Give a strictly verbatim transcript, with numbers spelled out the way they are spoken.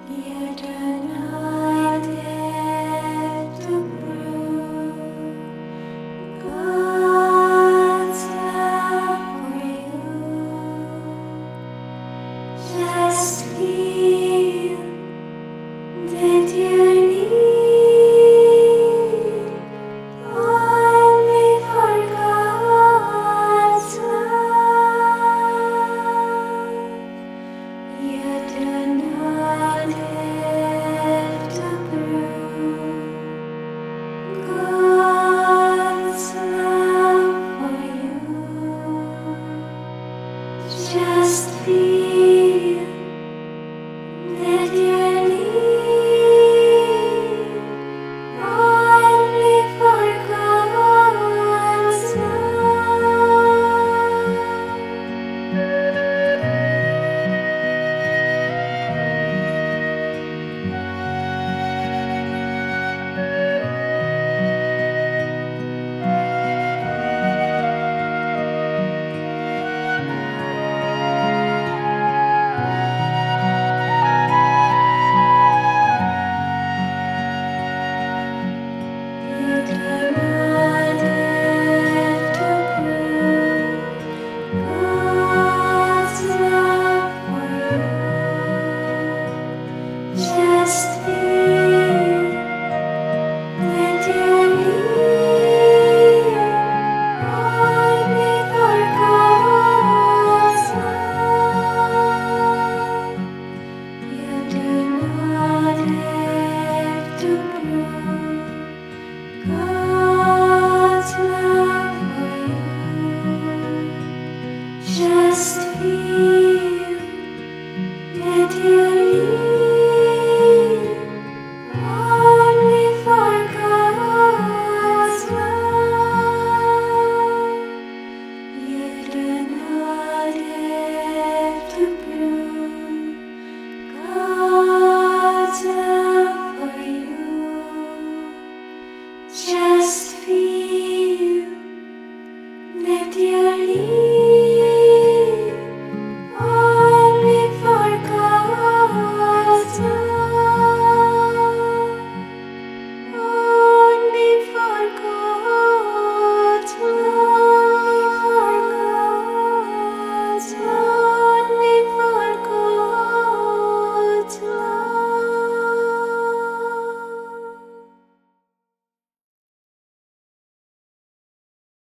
You do not have to prove God's love for you. Just feel that you need only for God's love. You do not have to prove God's love for you. Just feel that you need only for God's love. You do not have to prove God's love for you. Just feel that you need only for God's love. You do not have to prove God's love for you. Just feel that you need only for God's love. You do not have to prove God's love for you. Just feel that you need